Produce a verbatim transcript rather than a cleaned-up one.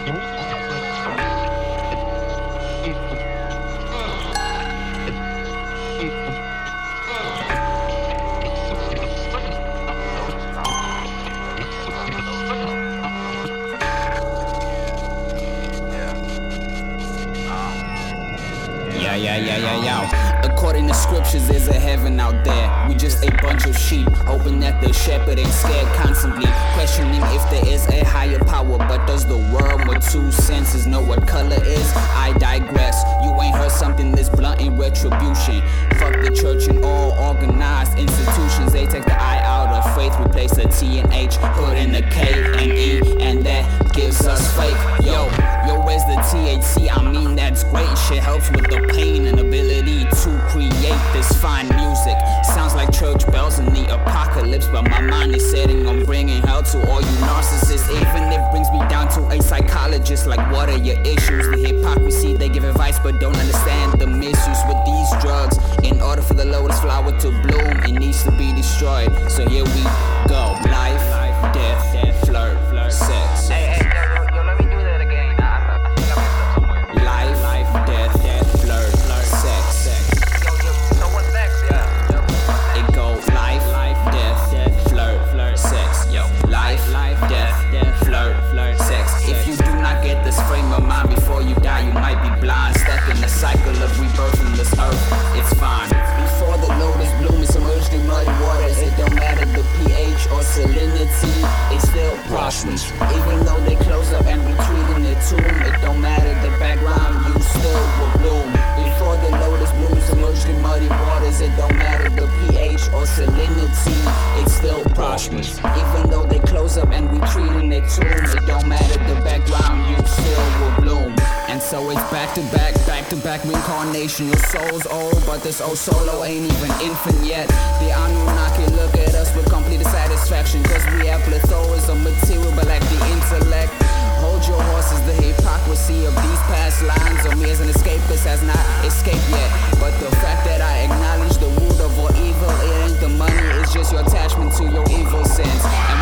Yeah, yeah, yeah, yeah, yeah. According to scriptures, there's a heaven out there. We just a bunch of sheep, hoping that the shepherd ain't scared, constantly questioning if there is a higher power. But does the world with two senses know what color is? I digress. You ain't heard something this blunt in retribution. Fuck the church and all organized institutions. They take the I out of faith, replace the T and H, put in the K and E, and that gives us fake. Yo, yo, where's the T H C? I mean, that's great. Shit helps with the pain and ability to create this fine music. Sounds like church bells in the apocalypse, but my mind is setting on bringing hell to all you narcissists. Even it brings me down to a psychologist. Like, what are your issues? The hypocrisy, they give advice but don't understand the misuse with these drugs. In order for the lotus flower to bloom, it needs to be destroyed. So here we go. Life, death, flirt, sex. Hey, hey, yo, yo, yo, let me do that again. I, I, I think I messed up somewhere. Life, death, death, flirt, sex. Yo, yo, so what's next? Yeah. Yo, what's next? It go life, death, flirt, sex. Yo, life, death, flirt, sex. If you do not get this frame of mind before you die, you might be blind, stuck in the cycle of rebirth in this earth. It's fine. Before the lotus bloom is submerged in muddy waters, it don't matter the pH or salinity, it's still prosperous. Even though they close up and retreat in their tomb, it don't matter the background, you still will bloom. Before the lotus bloom is submerged in muddy waters, it don't matter the pH or salinity, it's still prosperous. Even though they close up and retreat in their tomb, it don't matter the background, you still will bloom. And so it's back to back, back to back reincarnation. Your soul's old, but this old solo ain't even infant yet. The Anunnaki look at us with complete satisfaction, cause we have plethora of material but lack the intellect. Hold your horses, the hypocrisy of these past lines on me as an escapist has not escaped yet. But the fact that I acknowledge the root of all evil, it ain't the money, it's just your attachment to your evil sins.